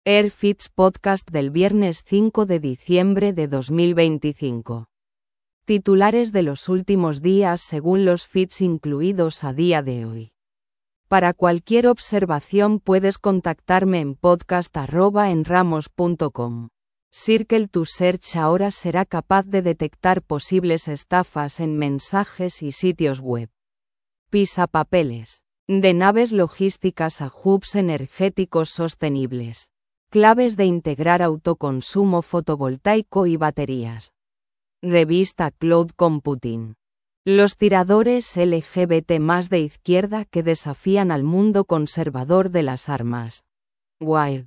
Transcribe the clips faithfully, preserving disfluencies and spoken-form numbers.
AirFits Podcast del viernes cinco de diciembre de dos mil veinticinco. Titulares de los últimos días según los feeds incluidos a día de hoy. Para cualquier observación puedes contactarme en podcast arroba enramos punto com. Circle to Search ahora será capaz de detectar posibles estafas en mensajes y sitios web. Pisapapeles. De naves logísticas a hubs energéticos sostenibles. Claves de integrar autoconsumo fotovoltaico y baterías. Revista Cloud Computing. Los tiradores L G B T más de izquierda que desafían al mundo conservador de las armas. Wired.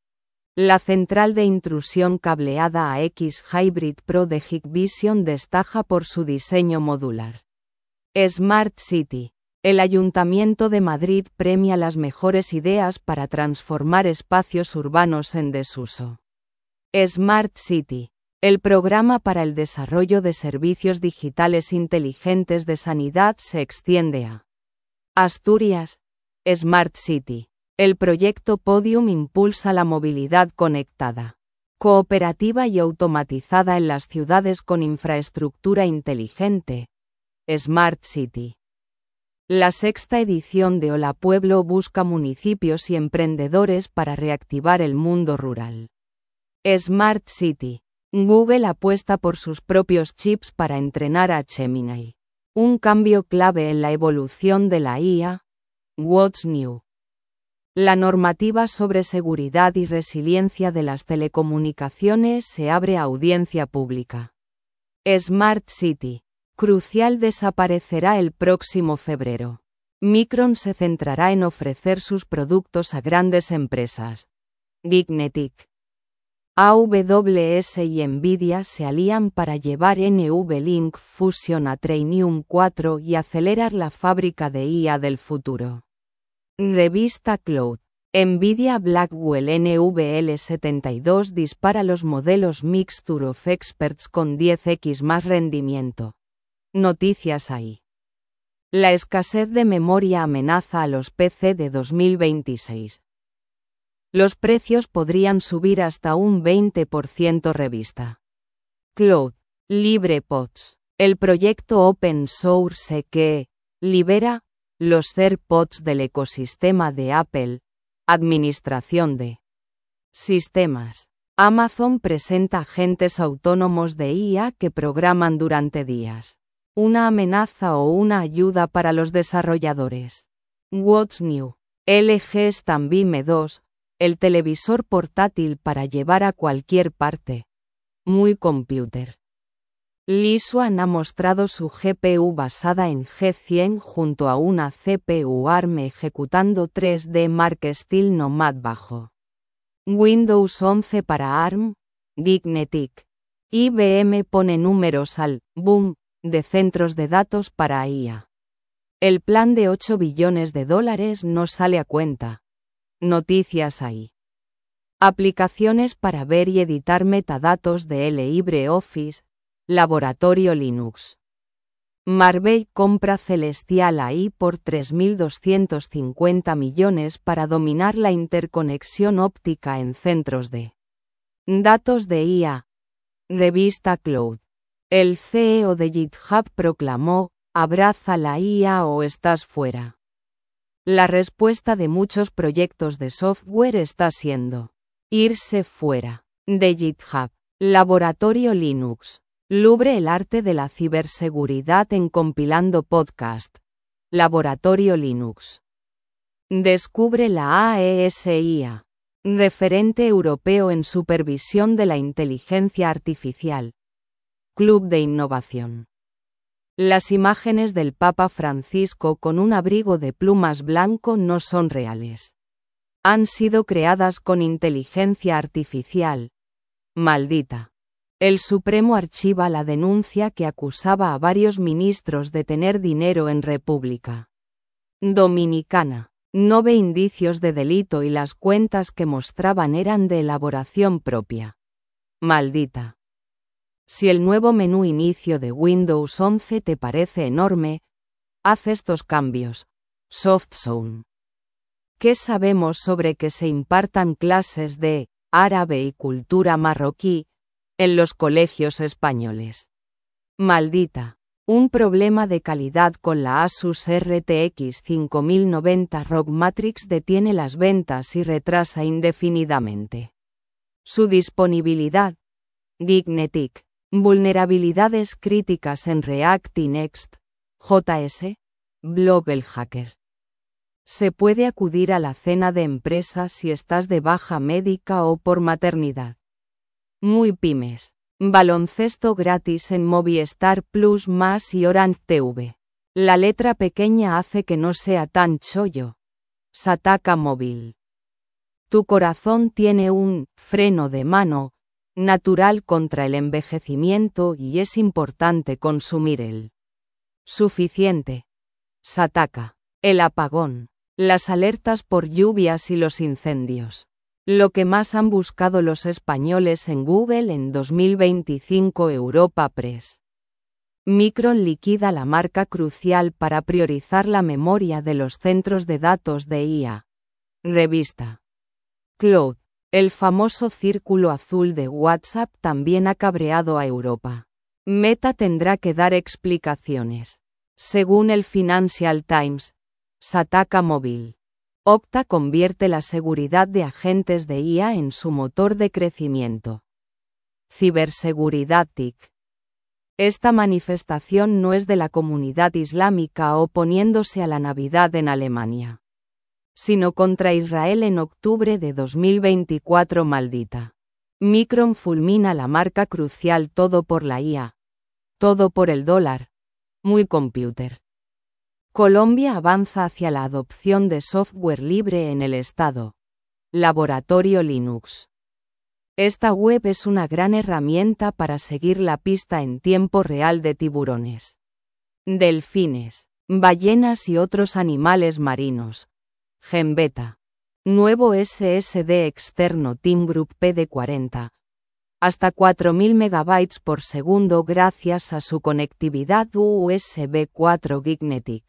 La central de intrusión cableada A X Hybrid Pro de Hikvision destaca por su diseño modular. Smart City. El Ayuntamiento de Madrid premia las mejores ideas para transformar espacios urbanos en desuso. Smart City. El programa para el desarrollo de servicios digitales inteligentes de sanidad se extiende a Asturias. Smart City. El proyecto Podium impulsa la movilidad conectada, cooperativa y automatizada en las ciudades con infraestructura inteligente. Smart City. La sexta edición de Hola Pueblo busca municipios y emprendedores para reactivar el mundo rural. Smart City. Google apuesta por sus propios chips para entrenar a Gemini. Un cambio clave en la evolución de la I A. What's New? La normativa sobre seguridad y resiliencia de las telecomunicaciones se abre a audiencia pública. Smart City. Crucial desaparecerá el próximo febrero. Micron se centrará en ofrecer sus productos a grandes empresas. Dignetic. A W S y Nvidia se alían para llevar NVLink Fusion a Trainium cuatro y acelerar la fábrica de I A del futuro. Revista Cloud. Nvidia Blackwell N V L setenta y dos dispara los modelos Mixture of Experts con diez equis más rendimiento. Noticias ahí. La escasez de memoria amenaza a los P C de dos mil veintiséis. Los precios podrían subir hasta un veinte por ciento. Revista Cloud. LibrePods. El proyecto open source que libera los AirPods del ecosistema de Apple. Administración de sistemas. Amazon presenta agentes autónomos de I A que programan durante días. ¿Una amenaza o una ayuda para los desarrolladores? What's New? L G Stanbime dos, el televisor portátil para llevar a cualquier parte. Muy computer. Lisuan ha mostrado su G P U basada en G cien junto a una C P U ARM ejecutando tres D Mark Steel Nomad bajo Windows once para ARM. Dignetic. I B M pone números al boom de centros de datos para I A. El plan de ocho billones de dólares no sale a cuenta. Noticias ahí. Aplicaciones para ver y editar metadatos de LibreOffice. Laboratorio Linux. Marvell compra Celestial A I por tres mil doscientos cincuenta millones para dominar la interconexión óptica en centros de datos de I A. Revista Cloud. El C E O de GitHub proclamó: "Abraza la I A o estás fuera". La respuesta de muchos proyectos de software está siendo irse fuera de GitHub. Laboratorio Linux. Lubre el arte de la ciberseguridad en compilando podcast. Laboratorio Linux. Descubre la AESIA. Referente europeo en supervisión de la inteligencia artificial. Club de Innovación. Las imágenes del Papa Francisco con un abrigo de plumas blanco no son reales. Han sido creadas con inteligencia artificial. Maldita. El Supremo archiva la denuncia que acusaba a varios ministros de tener dinero en República Dominicana. No ve indicios de delito y las cuentas que mostraban eran de elaboración propia. Maldita. Si el nuevo menú inicio de Windows once te parece enorme, haz estos cambios. Soft Zone. ¿Qué sabemos sobre que se impartan clases de árabe y cultura marroquí en los colegios españoles? Maldita. Un problema de calidad con la Asus R T X cinco mil noventa R O G Matrix detiene las ventas y retrasa indefinidamente su disponibilidad. Gignetic. Vulnerabilidades críticas en React y Next. J S. Blog El Hacker. Se puede acudir a la cena de empresa si estás de baja médica o por maternidad. Muy pymes. Baloncesto gratis en Movistar Plus Más y Orange T V. La letra pequeña hace que no sea tan chollo. Sataka Móvil. Tu corazón tiene un freno de mano natural contra el envejecimiento y es importante consumir el suficiente. Sataka. El apagón. Las alertas por lluvias y los incendios. Lo que más han buscado los españoles en Google en dos mil veinticinco. Europa Press. Micron liquida la marca crucial para priorizar la memoria de los centros de datos de I A. Revista. Cloud. El famoso círculo azul de WhatsApp también ha cabreado a Europa. Meta tendrá que dar explicaciones. Según el Financial Times, Sataka Móvil. Okta convierte la seguridad de agentes de I A en su motor de crecimiento. Ciberseguridad T I C. Esta manifestación no es de la comunidad islámica oponiéndose a la Navidad en Alemania, sino contra Israel en octubre de dos mil veinticuatro. Maldita. Micron fulmina la marca crucial todo por la I A. Todo por el dólar. Muy computer. Colombia avanza hacia la adopción de software libre en el Estado. Laboratorio Linux. Esta web es una gran herramienta para seguir la pista en tiempo real de tiburones, delfines, ballenas y otros animales marinos. Genbeta. Nuevo S S D externo Team Group P D cuarenta. Hasta cuatro mil megabytes por segundo gracias a su conectividad U S B cuatro Gignetic.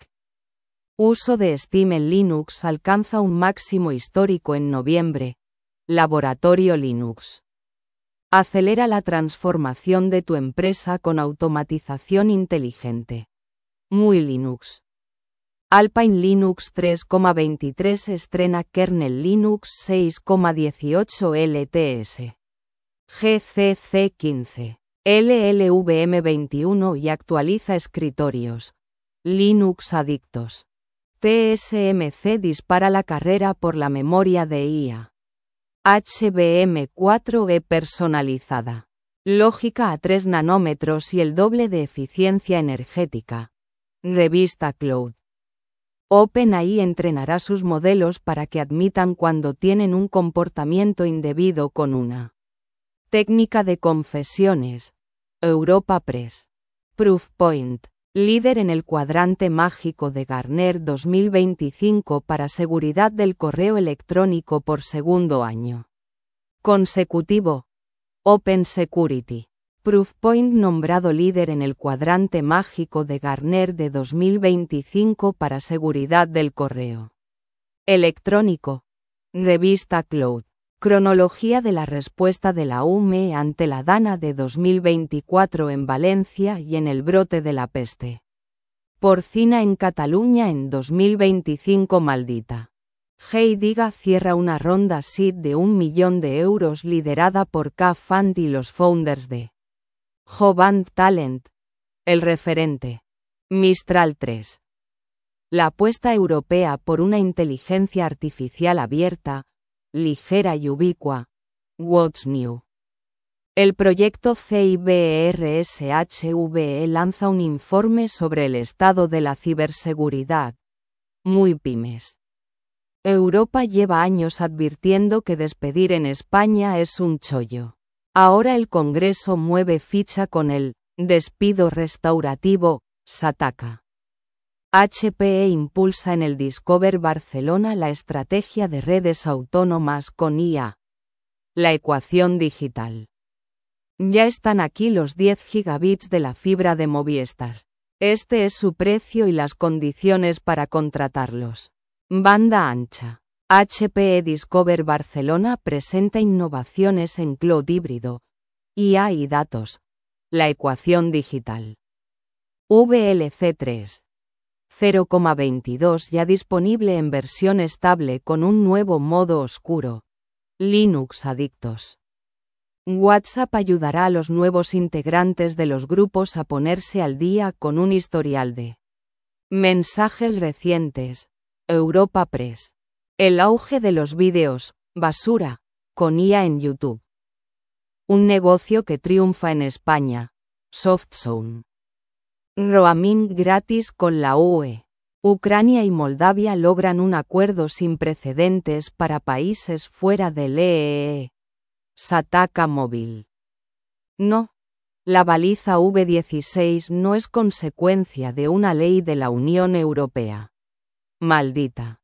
Uso de Steam en Linux alcanza un máximo histórico en noviembre. Laboratorio Linux. Acelera la transformación de tu empresa con automatización inteligente. Muy Linux. Alpine Linux tres punto veintitrés estrena kernel Linux seis punto dieciocho L T S. G C C quince. L L V M veintiuno y actualiza escritorios. Linux adictos. T S M C dispara la carrera por la memoria de I A. H B M cuatro E personalizada. Lógica a tres nanómetros y el doble de eficiencia energética. Revista Cloud. OpenAI entrenará sus modelos para que admitan cuando tienen un comportamiento indebido con una técnica de confesiones. Europa Press. Proofpoint. Líder en el cuadrante mágico de Gartner dos mil veinticinco para seguridad del correo electrónico por segundo año consecutivo. Open Security. Proofpoint nombrado líder en el cuadrante mágico de Gartner de dos mil veinticinco para seguridad del correo electrónico. Revista Cloud. Cronología de la respuesta de la U M E ante la DANA de dos mil veinticuatro en Valencia y en el brote de la peste porcina en Cataluña en dos mil veinticinco. Maldita. Heidiga cierra una ronda seed de un millón de euros liderada por K-Fund y los founders de Jovant Talent. El referente. Mistral tres. La apuesta europea por una inteligencia artificial abierta, ligera y ubicua. What's New. El proyecto CIBERSHVE lanza un informe sobre el estado de la ciberseguridad. Muy pymes. Europa lleva años advirtiendo que despedir en España es un chollo. Ahora el Congreso mueve ficha con el despido restaurativo. Sataka. H P E impulsa en el Discover Barcelona la estrategia de redes autónomas con I A. La ecuación digital. Ya están aquí los diez gigabits de la fibra de Movistar. Este es su precio y las condiciones para contratarlos. Banda ancha. H P E Discover Barcelona presenta innovaciones en cloud híbrido, I A y datos. La ecuación digital. V L C tres punto cero coma veintidós ya disponible en versión estable con un nuevo modo oscuro. Linux adictos. WhatsApp ayudará a los nuevos integrantes de los grupos a ponerse al día con un historial de mensajes recientes. Europa Press. El auge de los vídeos, basura, con I A en YouTube. Un negocio que triunfa en España. SoftZone. Roaming gratis con la U E. Ucrania y Moldavia logran un acuerdo sin precedentes para países fuera del E E E. Sataka Móvil. No. La baliza V dieciséis no es consecuencia de una ley de la Unión Europea. Maldita.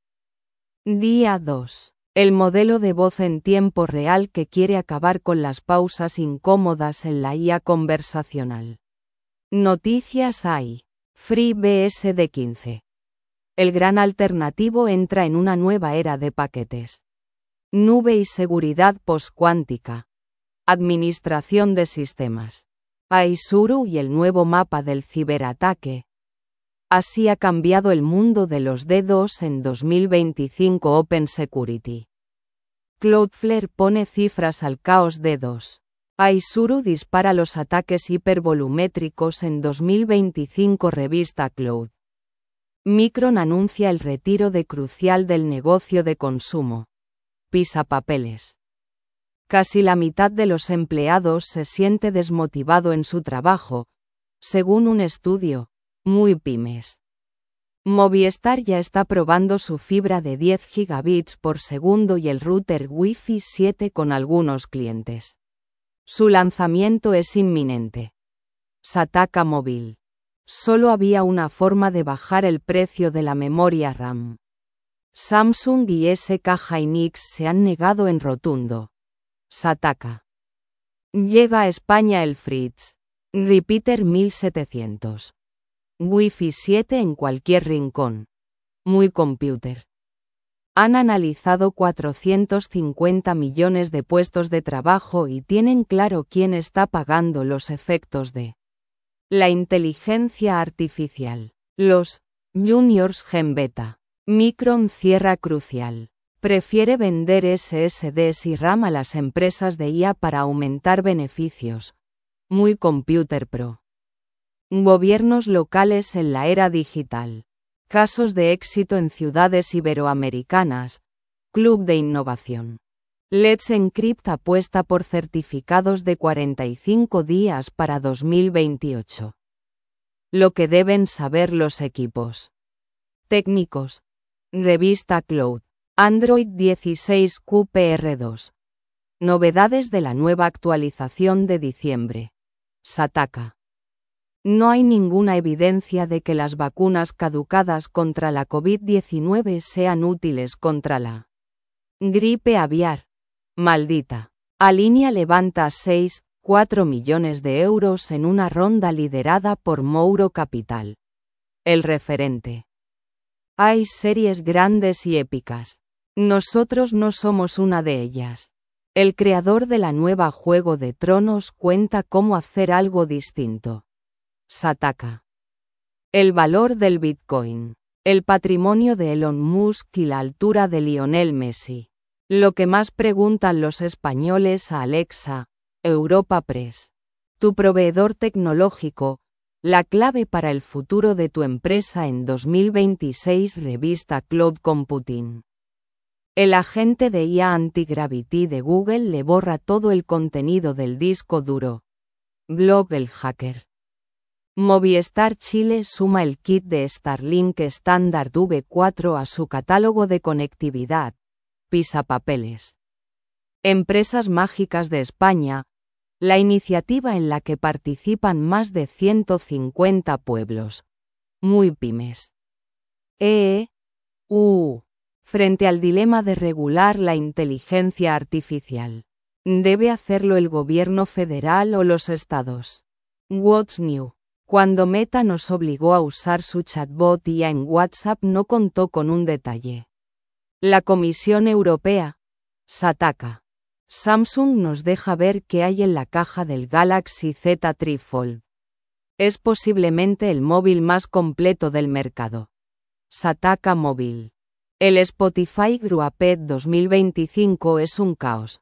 Día dos. El modelo de voz en tiempo real que quiere acabar con las pausas incómodas en la I A conversacional. Noticias hay. FreeBSD quince. El gran alternativo entra en una nueva era de paquetes. Nube y seguridad postcuántica. Administración de sistemas. Aizuru y el nuevo mapa del ciberataque. Así ha cambiado el mundo de los D dos en dos mil veinticinco Open Security. Cloudflare pone cifras al caos D dos. Aizuru dispara los ataques hipervolumétricos en dos mil veinticinco Revista Cloud. Micron anuncia el retiro de Crucial del negocio de consumo. Pisapapeles. Casi la mitad de los empleados se siente desmotivado en su trabajo, según un estudio. Muy pymes. Movistar ya está probando su fibra de diez gigabits por segundo y el router Wi-Fi siete con algunos clientes. Su lanzamiento es inminente. Sataka Móvil. Solo había una forma de bajar el precio de la memoria RAM. Samsung y S K Hynix se han negado en rotundo. Sataka. Llega a España el Fritz Repeater mil setecientos. Wi-Fi siete en cualquier rincón. Muy computer. Han analizado cuatrocientos cincuenta millones de puestos de trabajo y tienen claro quién está pagando los efectos de la inteligencia artificial. Los juniors Gen Beta. Micron cierra Crucial. Prefiere vender S S Ds y RAM a las empresas de I A para aumentar beneficios. Muy Computer Pro. Gobiernos locales en la era digital. Casos de éxito en ciudades iberoamericanas. Club de Innovación. Let's Encrypt apuesta por certificados de cuarenta y cinco días para dos mil veintiocho. Lo que deben saber los equipos técnicos. Revista Cloud. Android dieciséis Q P R dos. Novedades de la nueva actualización de diciembre. Sataka. No hay ninguna evidencia de que las vacunas caducadas contra la COVID diecinueve sean útiles contra la gripe aviar. Maldita. Alinea levanta seis coma cuatro millones de euros en una ronda liderada por Mouro Capital. El referente. Hay series grandes y épicas. Nosotros no somos una de ellas. El creador de la nueva Juego de Tronos cuenta cómo hacer algo distinto. Sataka. El valor del Bitcoin. El patrimonio de Elon Musk y la altura de Lionel Messi. Lo que más preguntan los españoles a Alexa. Europa Press. Tu proveedor tecnológico. La clave para el futuro de tu empresa en dos mil veintiséis Revista Cloud Computing. El agente de I A Anti-Gravity de Google le borra todo el contenido del disco duro. Blog El Hacker. Movistar Chile suma el kit de Starlink Standard V cuatro a su catálogo de conectividad. Pisapapeles. Empresas mágicas de España. La iniciativa en la que participan más de ciento cincuenta pueblos. Muy pymes. E U. Frente al dilema de regular la inteligencia artificial. ¿Debe hacerlo el gobierno federal o los estados? What's new? Cuando Meta nos obligó a usar su chatbot I A en WhatsApp no contó con un detalle. La Comisión Europea, Sataka. Samsung nos deja ver qué hay en la caja del Galaxy Z tres Fold. Es posiblemente el móvil más completo del mercado. Sataka Móvil. El Spotify Gruaped dos mil veinticinco es un caos.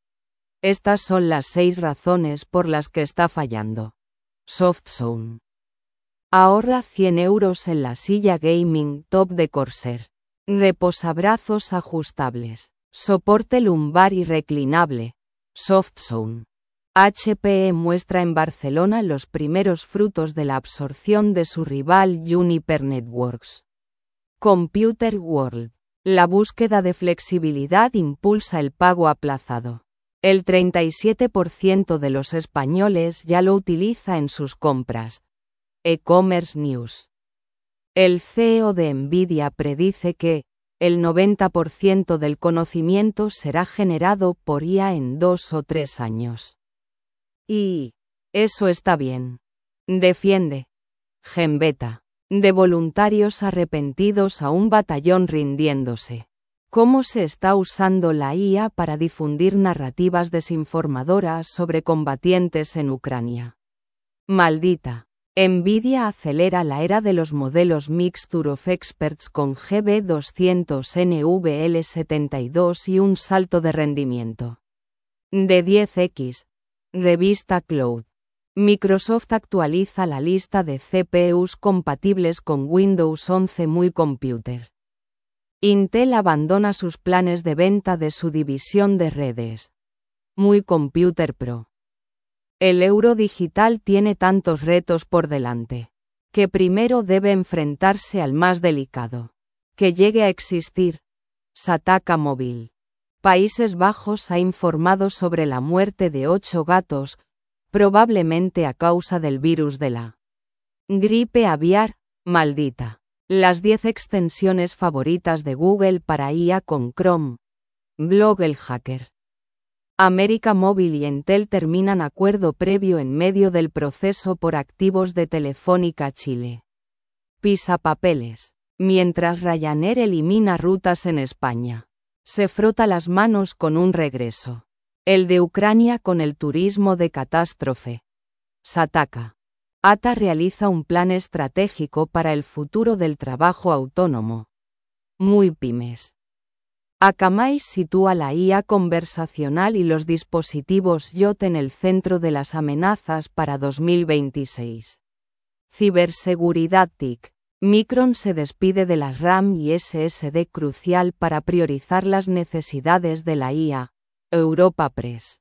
Estas son las seis razones por las que está fallando. SoftZone. Ahorra cien euros en la silla gaming top de Corsair. Reposabrazos ajustables. Soporte lumbar y reclinable. SoftZone. H P E muestra en Barcelona los primeros frutos de la absorción de su rival Juniper Networks. Computer World. La búsqueda de flexibilidad impulsa el pago aplazado. El treinta y siete por ciento de los españoles ya lo utiliza en sus compras. E-Commerce News. El C E O de Nvidia predice que el noventa por ciento del conocimiento será generado por I A en dos o tres años. Y eso está bien. Defiende. Genbeta. De voluntarios arrepentidos a un batallón rindiéndose. ¿Cómo se está usando la I A para difundir narrativas desinformadoras sobre combatientes en Ucrania? Maldita. Nvidia acelera la era de los modelos Mixture of Experts con G B doscientos N V L setenta y dos y un salto de rendimiento. De diez equis. Revista Cloud. Microsoft actualiza la lista de C P Us compatibles con Windows once Muy Computer. Intel abandona sus planes de venta de su división de redes. Muy Computer Pro. El euro digital tiene tantos retos por delante, que primero debe enfrentarse al más delicado. Que llegue a existir. Sataka Móvil. Países Bajos ha informado sobre la muerte de ocho gatos, probablemente a causa del virus de la gripe aviar. Maldita. Las diez extensiones favoritas de Google para I A con Chrome. Blog El Hacker. América Móvil y Entel terminan acuerdo previo en medio del proceso por activos de Telefónica Chile. Pisapapeles. Mientras Ryanair elimina rutas en España. Se frota las manos con un regreso. El de Ucrania con el turismo de catástrofe. Sataka. A T A realiza un plan estratégico para el futuro del trabajo autónomo. Muy pymes. Akamai sitúa la I A conversacional y los dispositivos I O T en el centro de las amenazas para dos mil veintiséis. Ciberseguridad T I C. Micron se despide de la RAM y S S D crucial para priorizar las necesidades de la I A. Europa Press.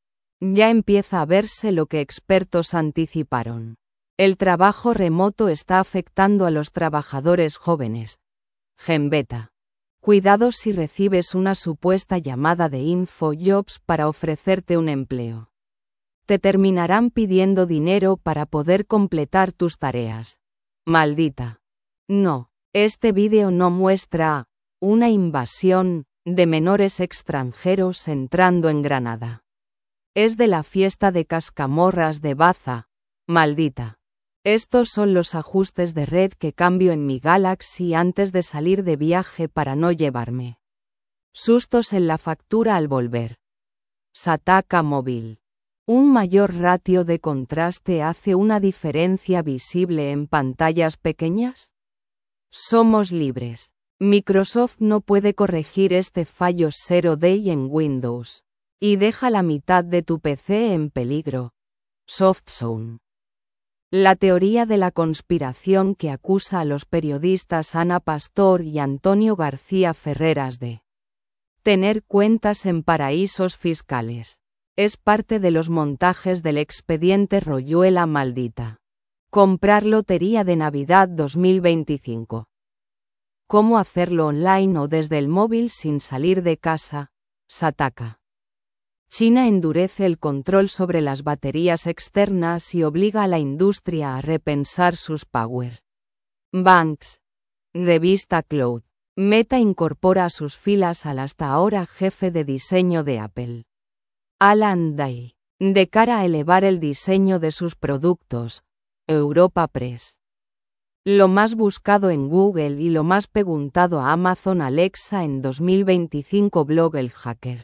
Ya empieza a verse lo que expertos anticiparon. El trabajo remoto está afectando a los trabajadores jóvenes. Genbeta. Cuidado si recibes una supuesta llamada de InfoJobs para ofrecerte un empleo. Te terminarán pidiendo dinero para poder completar tus tareas. Maldita. No, este vídeo no muestra una invasión de menores extranjeros entrando en Granada. Es de la fiesta de Cascamorras de Baza. Maldita. Estos son los ajustes de red que cambio en mi Galaxy antes de salir de viaje para no llevarme sustos en la factura al volver. Sataka Móvil. Un mayor ratio de contraste hace una diferencia visible en pantallas pequeñas. Somos libres. Microsoft no puede corregir este fallo Zero Day en Windows. Y deja la mitad de tu P C en peligro. SoftZone. La teoría de la conspiración que acusa a los periodistas Ana Pastor y Antonio García Ferreras de tener cuentas en paraísos fiscales. Es parte de los montajes del expediente Royuela Maldita. Comprar lotería de Navidad dos mil veinticinco. ¿Cómo hacerlo online o desde el móvil sin salir de casa? Sataka. China endurece el control sobre las baterías externas y obliga a la industria a repensar sus power banks. Revista Cloud. Meta incorpora a sus filas al hasta ahora jefe de diseño de Apple, Alan Day, de cara a elevar el diseño de sus productos. Europa Press. Lo más buscado en Google y lo más preguntado a Amazon Alexa en dos mil veinticinco. Blog El Hacker.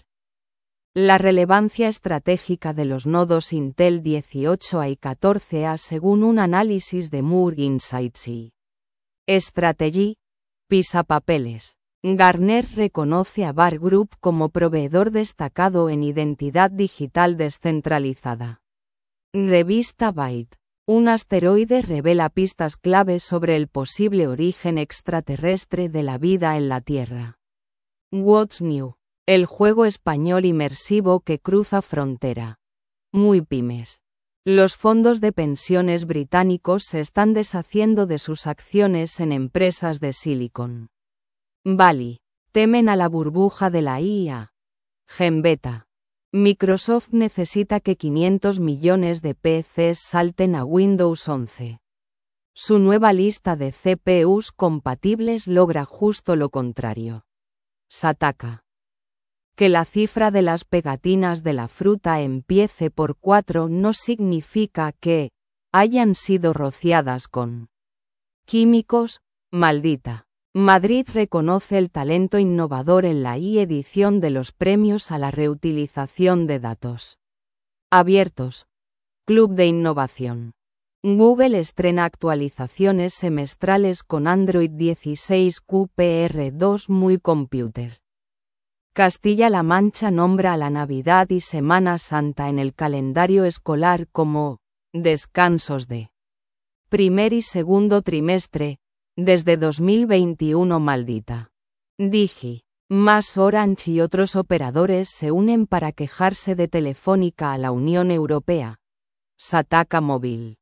La relevancia estratégica de los nodos Intel dieciocho A y catorce A según un análisis de Moore Insights y Strategy, Pisapapeles. Gartner reconoce a Bar Group como proveedor destacado en identidad digital descentralizada. Revista Byte. Un asteroide revela pistas clave sobre el posible origen extraterrestre de la vida en la Tierra. What's New. El juego español inmersivo que cruza frontera. Muy pymes. Los fondos de pensiones británicos se están deshaciendo de sus acciones en empresas de Silicon Valley. Temen a la burbuja de la I A. Gembeta. Microsoft necesita que quinientos millones de P Cs salten a Windows once. Su nueva lista de C P Us compatibles logra justo lo contrario. Sataka. Que la cifra de las pegatinas de la fruta empiece por cuatro no significa que hayan sido rociadas con químicos, maldita. Madrid reconoce el talento innovador en la e-edición de los premios a la reutilización de datos abiertos. Club de Innovación. Google estrena actualizaciones semestrales con Android dieciséis Q P R dos Muy Computer. Castilla-La Mancha nombra a la Navidad y Semana Santa en el calendario escolar como descansos de primer y segundo trimestre, desde dos mil veintiuno. Maldita. Digi, Más Orange y otros operadores se unen para quejarse de Telefónica a la Unión Europea. Sataka Móvil.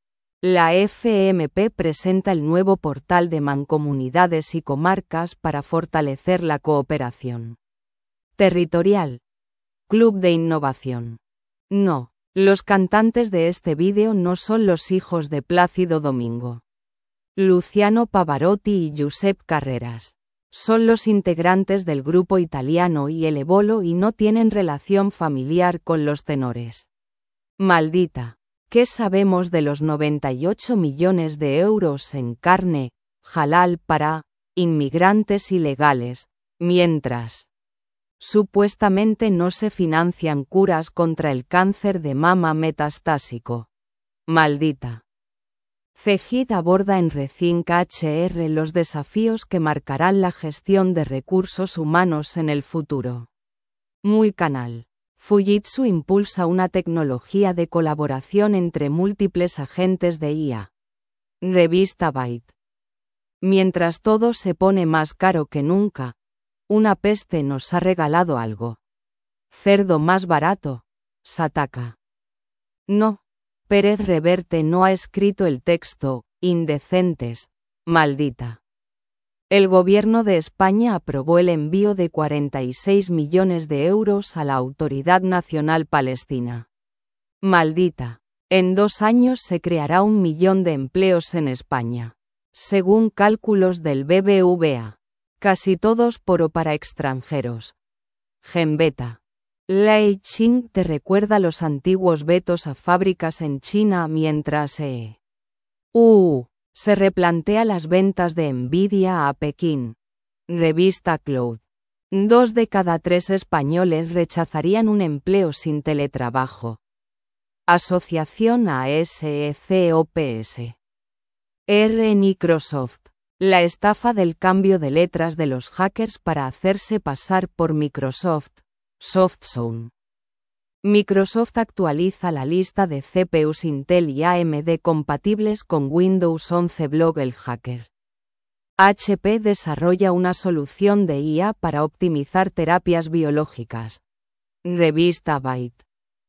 La F M P presenta el nuevo portal de mancomunidades y comarcas para fortalecer la cooperación territorial. Club de Innovación. No, los cantantes de este vídeo no son los hijos de Plácido Domingo, Luciano Pavarotti y Giuseppe Carreras. Son los integrantes del grupo italiano y el Ebolo y no tienen relación familiar con los tenores. Maldita. ¿Qué sabemos de los noventa y ocho millones de euros en carne halal para inmigrantes ilegales, mientras supuestamente no se financian curas contra el cáncer de mama metastásico? Maldita. Cegid aborda en Rethink H R los desafíos que marcarán la gestión de recursos humanos en el futuro. Muy canal. Fujitsu impulsa una tecnología de colaboración entre múltiples agentes de I A. Revista Byte. Mientras todo se pone más caro que nunca, una peste nos ha regalado algo. Cerdo más barato. Sataka. No. Pérez Reverte no ha escrito el texto, indecentes, maldita. El gobierno de España aprobó el envío de cuarenta y seis millones de euros a la Autoridad Nacional Palestina. Maldita. En dos años se creará un millón de empleos en España. Según cálculos del B B V A. Casi todos por o para extranjeros. Gembeta. Lei Ching te recuerda los antiguos vetos a fábricas en China mientras E U se replantea las ventas de Nvidia a Pekín. Revista Cloud. Dos de cada tres españoles rechazarían un empleo sin teletrabajo. Asociación A S E C O P S. R. Microsoft. La estafa del cambio de letras de los hackers para hacerse pasar por Microsoft. SoftZone. Microsoft actualiza la lista de C P Us Intel y A M D compatibles con Windows once. Blog El Hacker. H P desarrolla una solución de I A para optimizar terapias biológicas. Revista Byte.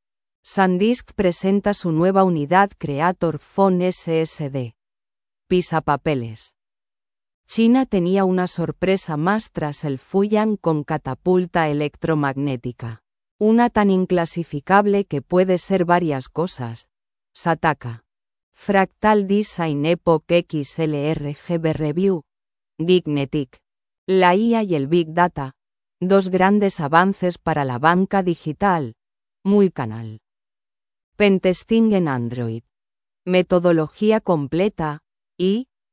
SanDisk presenta su nueva unidad Creator Phone S S D. Pisapapeles. China tenía una sorpresa más tras el Fuyang con catapulta electromagnética. Una tan inclasificable que puede ser varias cosas. Sataka. Fractal Design Epoch X L R G B Review. Dignetic. La I A y el Big Data. Dos grandes avances para la banca digital. Muy canal. Pentesting en Android. Metodología completa y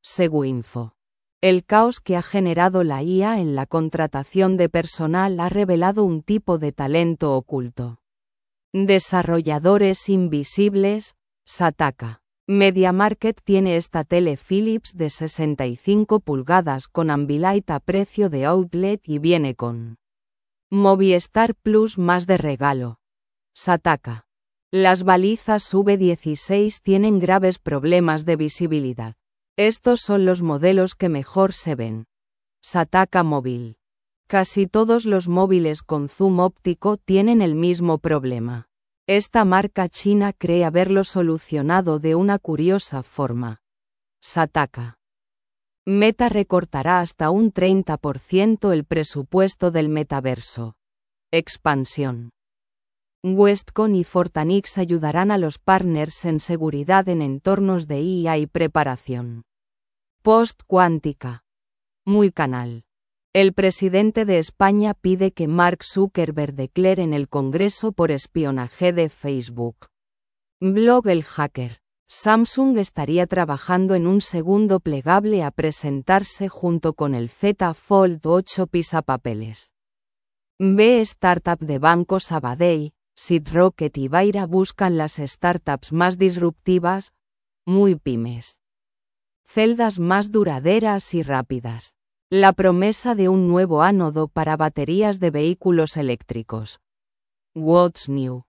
Seguinfo. El caos que ha generado la I A en la contratación de personal ha revelado un tipo de talento oculto. Desarrolladores invisibles, Sataka. MediaMarkt tiene esta tele Philips de sesenta y cinco pulgadas con Ambilight a precio de outlet y viene con Movistar Plus más de regalo. Sataka. Las balizas V dieciséis tienen graves problemas de visibilidad. Estos son los modelos que mejor se ven. Sataka Móvil. Casi todos los móviles con zoom óptico tienen el mismo problema. Esta marca china cree haberlo solucionado de una curiosa forma. Sataka. Meta recortará hasta un treinta por ciento el presupuesto del metaverso. Expansión. Westcon y Fortanix ayudarán a los partners en seguridad en entornos de I A y preparación. Post cuántica. Muy canal. El presidente de España pide que Mark Zuckerberg declare en el Congreso por espionaje de Facebook. Blog El Hacker. Samsung estaría trabajando en un segundo plegable a presentarse junto con el Z Fold ocho pisapapeles. B Startup de Banco Sabadell, SeedRocket y Vaira buscan las startups más disruptivas, muy pymes. Celdas más duraderas y rápidas. La promesa de un nuevo ánodo para baterías de vehículos eléctricos. What's New?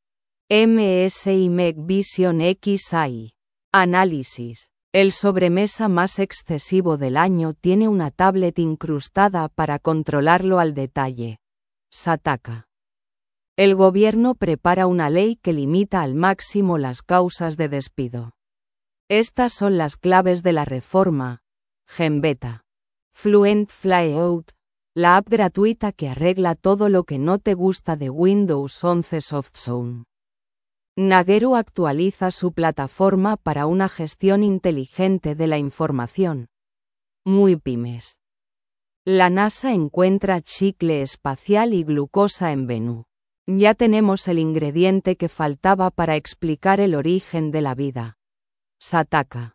M S I M E C Vision X A I. Análisis. El sobremesa más excesivo del año tiene una tablet incrustada para controlarlo al detalle. Sataka. El gobierno prepara una ley que limita al máximo las causas de despido. Estas son las claves de la reforma. Genbeta. Fluent Flyout, la app gratuita que arregla todo lo que no te gusta de Windows once Softzone. Nageru actualiza su plataforma para una gestión inteligente de la información. Muy pymes. La NASA encuentra chicle espacial y glucosa en Venus. Ya tenemos el ingrediente que faltaba para explicar el origen de la vida. Sataka.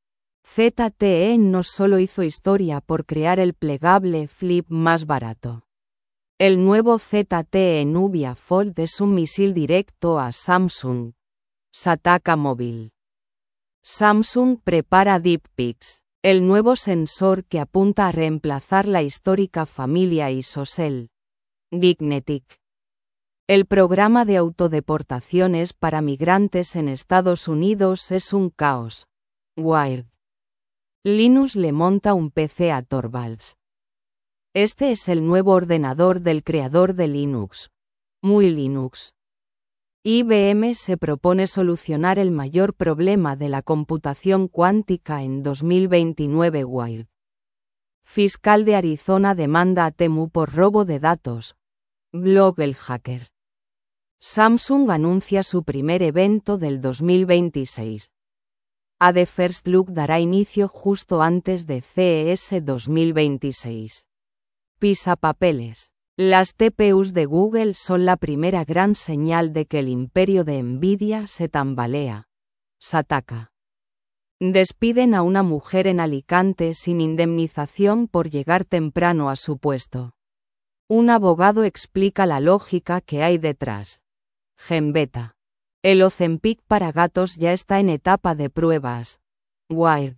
Z T E no solo hizo historia por crear el plegable flip más barato. El nuevo Z T E Nubia Fold es un misil directo a Samsung. Sataka Móvil. Samsung prepara DeepPix, el nuevo sensor que apunta a reemplazar la histórica familia Isocell. Gignetic. El programa de autodeportaciones para migrantes en Estados Unidos es un caos. Wired. Linus le monta un P C a Torvalds. Este es el nuevo ordenador del creador de Linux. Muy Linux. I B M se propone solucionar el mayor problema de la computación cuántica en dos mil veintinueve. Wired. Fiscal de Arizona demanda a Temu por robo de datos. Blog El Hacker. Samsung anuncia su primer evento del dos mil veintiséis. A The First Look dará inicio justo antes de C E S dos mil veintiséis. Pisapapeles. Las T P Us de Google son la primera gran señal de que el imperio de Nvidia se tambalea. Sataka. Despiden a una mujer en Alicante sin indemnización por llegar temprano a su puesto. Un abogado explica la lógica que hay detrás. Genbeta. El Ozempic para gatos ya está en etapa de pruebas. Wired.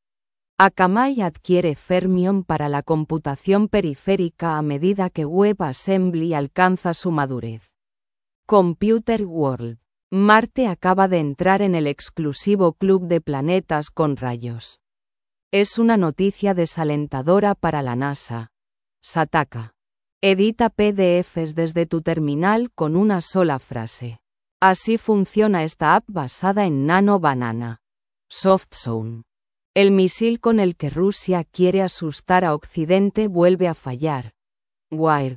Akamai adquiere Fermyon para la computación periférica a medida que WebAssembly alcanza su madurez. Computer World. Marte acaba de entrar en el exclusivo club de planetas con rayos. Es una noticia desalentadora para la NASA. Sataka. Edita P D Fs desde tu terminal con una sola frase. Así funciona esta app basada en Nano Banana. Softzone. El misil con el que Rusia quiere asustar a Occidente vuelve a fallar. Wired.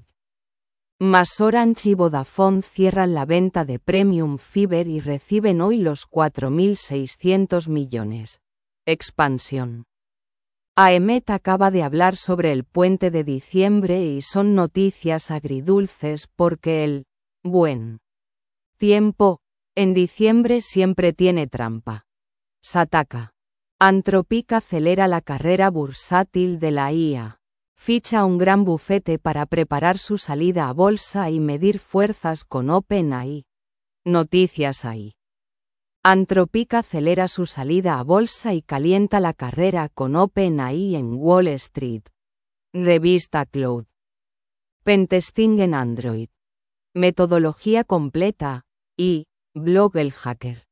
Más Orange y Vodafone cierran la venta de Premium Fiber y reciben hoy los cuatro mil seiscientos millones. Expansión. A E M E T acaba de hablar sobre el puente de diciembre y son noticias agridulces porque el buen tiempo en diciembre siempre tiene trampa. Sataka. Anthropic acelera la carrera bursátil de la I A. Ficha un gran bufete para preparar su salida a bolsa y medir fuerzas con OpenAI. Noticias A I. Anthropic acelera su salida a bolsa y calienta la carrera con OpenAI en Wall Street. Revista Cloud. Pentesting en Android. Metodología completa, y, blog El Hacker.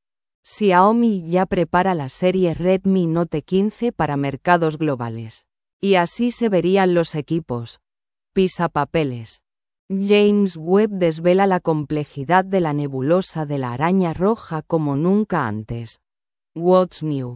Xiaomi ya prepara la serie Redmi Note quince para mercados globales. Y así se verían los equipos. Pisapapeles. James Webb desvela la complejidad de la nebulosa de la araña roja como nunca antes. What's New?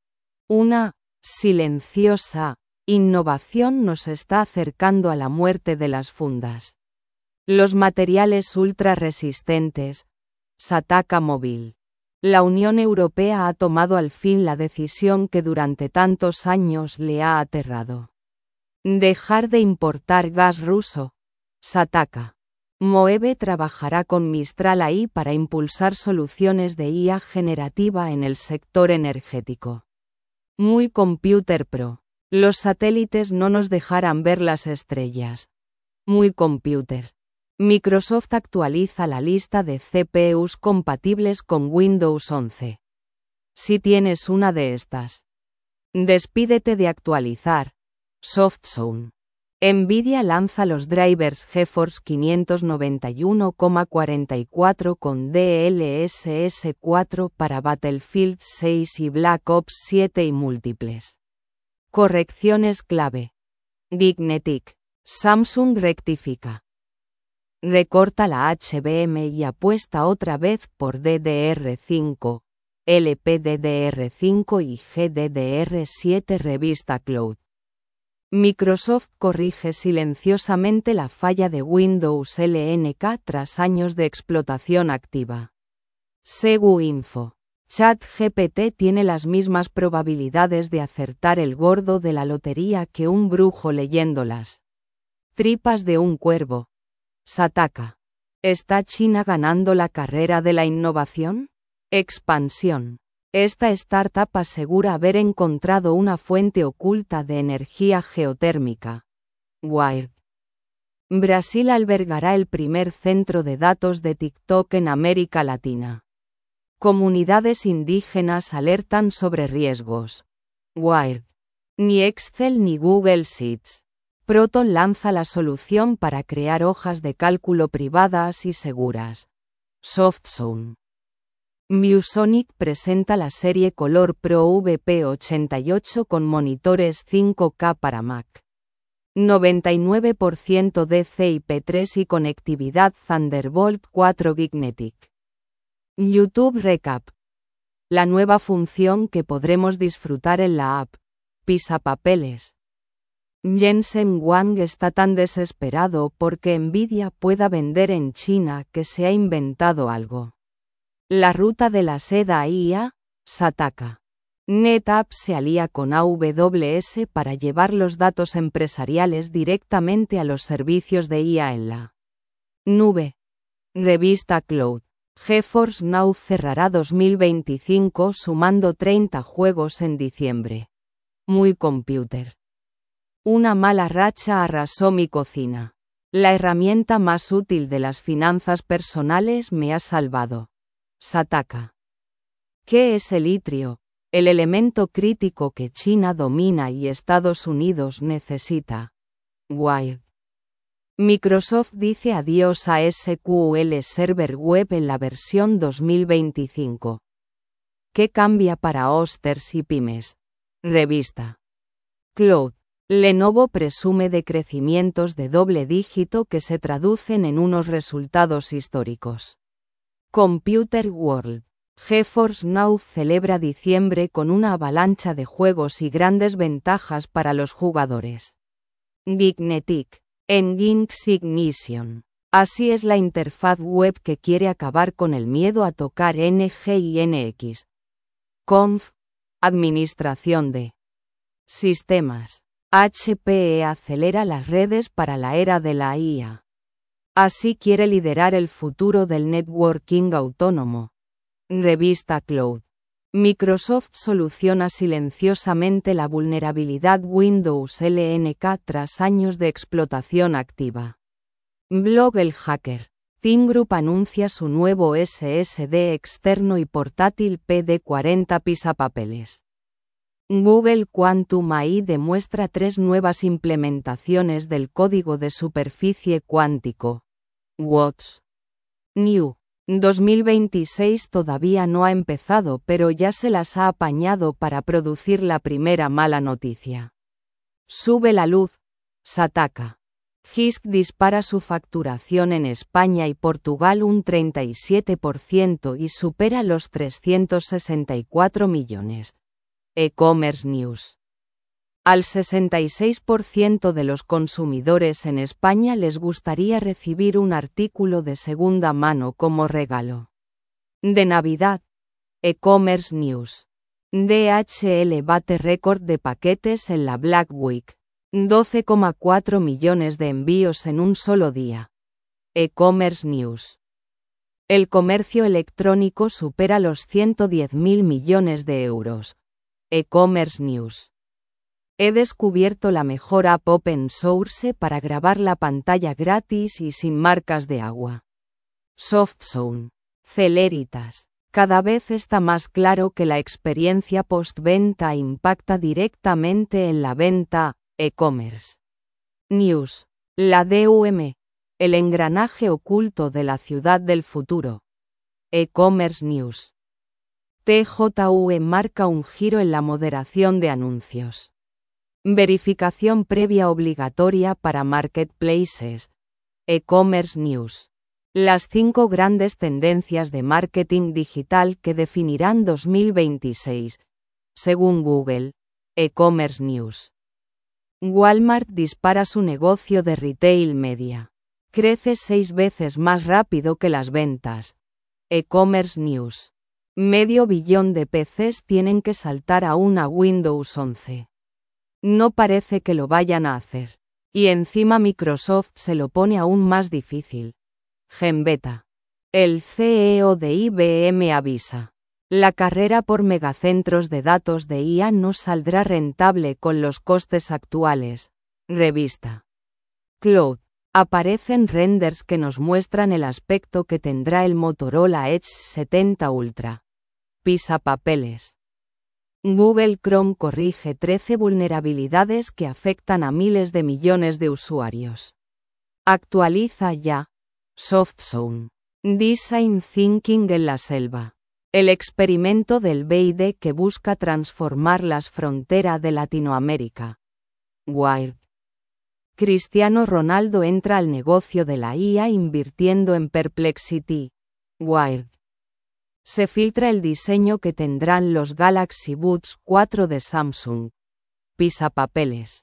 Una silenciosa innovación nos está acercando a la muerte de las fundas. Los materiales ultra resistentes. Sataka Móvil. La Unión Europea ha tomado al fin la decisión que durante tantos años le ha aterrado. Dejar de importar gas ruso. Sataka. Moeve trabajará con Mistral A I para impulsar soluciones de I A generativa en el sector energético. Muy Computer Pro. Los satélites no nos dejarán ver las estrellas. Muy Computer. Microsoft actualiza la lista de C P Us compatibles con Windows once. Si tienes una de estas, despídete de actualizar. SoftZone. Nvidia lanza los drivers GeForce quinientos noventa y uno coma cuarenta y cuatro con D L S S cuatro para Battlefield seis y Black Ops siete y múltiples. Correcciones clave. Dignetic. Samsung rectifica. Recorta la H B M y apuesta otra vez por D D R cinco, L P D D R cinco y G D D R siete. Revista Cloud. Microsoft corrige silenciosamente la falla de Windows L N K tras años de explotación activa. SeguInfo. ChatGPT tiene las mismas probabilidades de acertar el gordo de la lotería que un brujo leyendo las tripas de un cuervo. Sataka. ¿Está China ganando la carrera de la innovación? Expansión. Esta startup asegura haber encontrado una fuente oculta de energía geotérmica. Wired. Brasil albergará el primer centro de datos de TikTok en América Latina. Comunidades indígenas alertan sobre riesgos. Wired. Ni Excel ni Google Sheets. Proton lanza la solución para crear hojas de cálculo privadas y seguras. SoftZone. ViewSonic presenta la serie Color Pro V P ochenta y ocho con monitores cinco K para Mac. noventa y nueve por ciento D C I P tres y conectividad Thunderbolt cuatro Gignetic. YouTube Recap. La nueva función que podremos disfrutar en la app. Pisapapeles. Jensen Huang está tan desesperado porque Nvidia pueda vender en China que se ha inventado algo. La ruta de la seda I A, Sataka. NetApp se alía con A W S para llevar los datos empresariales directamente a los servicios de I A en la nube. Revista Cloud. GeForce Now cerrará dos mil veinticinco sumando treinta juegos en diciembre. Muy Computer. Una mala racha arrasó mi cocina. La herramienta más útil de las finanzas personales me ha salvado. Sataka. ¿Qué es el litio? El elemento crítico que China domina y Estados Unidos necesita. Wired. Microsoft dice adiós a S Q L Server Web en la versión dos mil veinticinco. ¿Qué cambia para hosters y pymes? Revista Cloud. Lenovo presume de crecimientos de doble dígito que se traducen en unos resultados históricos. Computer World. GeForce Now celebra diciembre con una avalancha de juegos y grandes ventajas para los jugadores. Dignetic. Nginx Ignition. Así es la interfaz web que quiere acabar con el miedo a tocar N G y N X. Conf. Administración de sistemas. H P E acelera las redes para la era de la I A. Así quiere liderar el futuro del networking autónomo. Revista Cloud. Microsoft soluciona silenciosamente la vulnerabilidad Windows L N K tras años de explotación activa. Blog El Hacker. Team Group anuncia su nuevo S S D externo y portátil P D cuarenta pisapapeles. Google Quantum A I demuestra tres nuevas implementaciones del código de superficie cuántico. What's New. dos mil veintiséis todavía no ha empezado, pero ya se las ha apañado para producir la primera mala noticia. Sube la luz. Sataka. H I S C dispara su facturación en España y Portugal un treinta y siete por ciento y supera los trescientos sesenta y cuatro millones. E-Commerce News. Al sesenta y seis por ciento de los consumidores en España les gustaría recibir un artículo de segunda mano como regalo de Navidad. E-Commerce News. D H L bate récord de paquetes en la Black Week. doce coma cuatro millones de envíos en un solo día. E-Commerce News. El comercio electrónico supera los ciento diez mil millones de euros. E-Commerce News. He descubierto la mejor app open source para grabar la pantalla gratis y sin marcas de agua. SoftZone. Celeritas. Cada vez está más claro que la experiencia postventa impacta directamente en la venta. E-Commerce News. La D U M. El engranaje oculto de la ciudad del futuro. E-Commerce News. T J U E marca un giro en la moderación de anuncios. Verificación previa obligatoria para marketplaces. E-Commerce News. Las cinco grandes tendencias de marketing digital que definirán dos mil veintiséis, según Google. E-Commerce News. Walmart dispara su negocio de retail media. Crece seis veces más rápido que las ventas. E-Commerce News. Medio billón de P Cs tienen que saltar aún a Windows once. No parece que lo vayan a hacer. Y encima Microsoft se lo pone aún más difícil. Gembeta. El C E O de I B M avisa. La carrera por megacentros de datos de I A no saldrá rentable con los costes actuales. Revista. Cloud. Aparecen renders que nos muestran el aspecto que tendrá el Motorola Edge setenta Ultra. Pisapapeles. Google Chrome corrige trece vulnerabilidades que afectan a miles de millones de usuarios. Actualiza ya. SoftZone. Design Thinking en la selva. El experimento del B I D que busca transformar las fronteras de Latinoamérica. Wired. Cristiano Ronaldo entra al negocio de la I A invirtiendo en Perplexity. Wired. Se filtra el diseño que tendrán los Galaxy Buds cuatro de Samsung. Pisapapeles.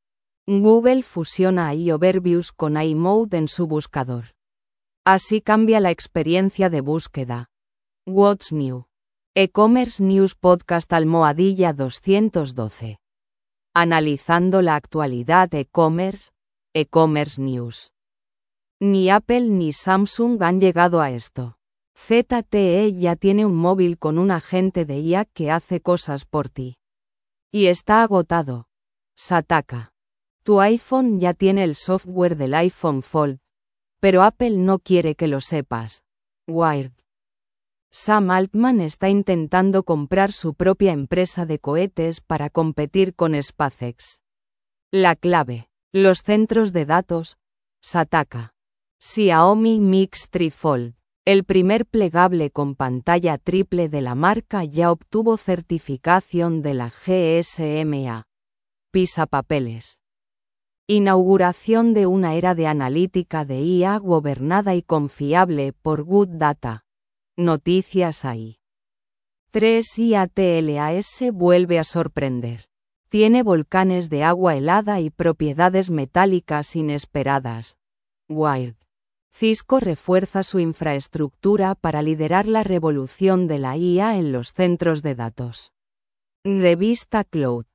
Google fusiona iOverviews con iMode en su buscador. Así cambia la experiencia de búsqueda. What's New. E-Commerce News Podcast almohadilla doscientos doce. Analizando la actualidad e-commerce. E-Commerce News. Ni Apple ni Samsung han llegado a esto. Z T E ya tiene un móvil con un agente de I A que hace cosas por ti. Y está agotado. Sataka. Tu iPhone ya tiene el software del iPhone Fold. Pero Apple no quiere que lo sepas. Wired. Sam Altman está intentando comprar su propia empresa de cohetes para competir con SpaceX. La clave. Los centros de datos. Sataka. Xiaomi Mix tres Fold. El primer plegable con pantalla triple de la marca ya obtuvo certificación de la G S M A. Pisapapeles. Inauguración de una era de analítica de I A gobernada y confiable por Good Data. Noticias ahí. tres I A T L A S vuelve a sorprender. Tiene volcanes de agua helada y propiedades metálicas inesperadas. Wired. Cisco refuerza su infraestructura para liderar la revolución de la I A en los centros de datos. Revista Cloud.